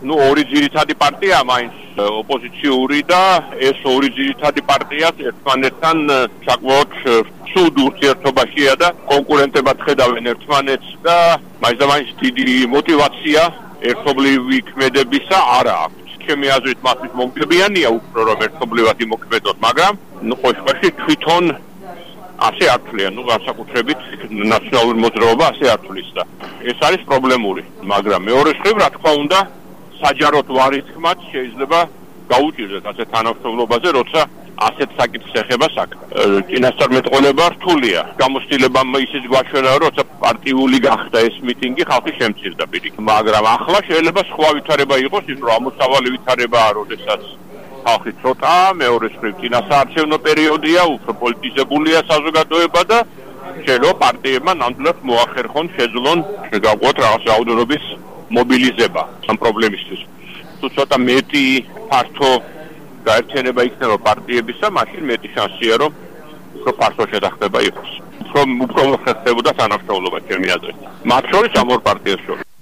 ორი ძირითადი პარტია მაინც ოპოზიციური და ეს ორი ძირითადი პარტია ერთმანეთთან საკმაოდ სულ ურთიერთობაშია და კონკურენტებად ხედავენ ერთმანეთს და მაინც დიდი მოტივაცია ერთობლივი ქმედებისა არა აქვს. ჩემი აზრით მათთვის მომგებიანია უფრო რომ ერთობლივად იმოქმედოთ, მაგრამ ყოველში თვითონ ასე არ თვლიან, განსაკუთრებით ნაციონალური მოძრაობა ასე არ თვლის და ეს არის პრობლემური, მაგრამ მეორე მხრივ რა თქმა უნდა საჯაროდ ვარითქმაც შეიძლება გაუჭირდეთ ასეთ თანამშრომლობაზე, როცა ასეთ საკითხს ეხება საქმე. წინასწარმეტყველება რთულია. გამოცდილება ისიც გვაჩვენა, როცა პარტიული გახდა ეს მიტინგი, ხალხი შემცირდა პირიქით. მაგრამ ახლა შეიძლება სხვა ვითარება იყოს, ის რომ ამოსავალი ვითარებაა, როდესაც ხალხი ცოტაა, მეორე მხრივ წინასაარჩევნო პერიოდია, უფრო პოლიტიზებულია საზოგადოება და შეიძლება პარტიებმა ნამდვილად მოახერხონ, შეძლონ გავყოთ რაღაც რაოდენობის მობილიზება ამ პრობლემისთვის. თუ ცოტა მეტი ფართო გაერთიანება იქნება პარტიებისა, მაშინ მეტი შანსია, რომ უფრო ფართო შეთანხმება იყოს. უფრო მოხერხდებოდა თანამშრომლობა ჩემი აზრით. მათ შორის ამ ორ პარტიას შორის.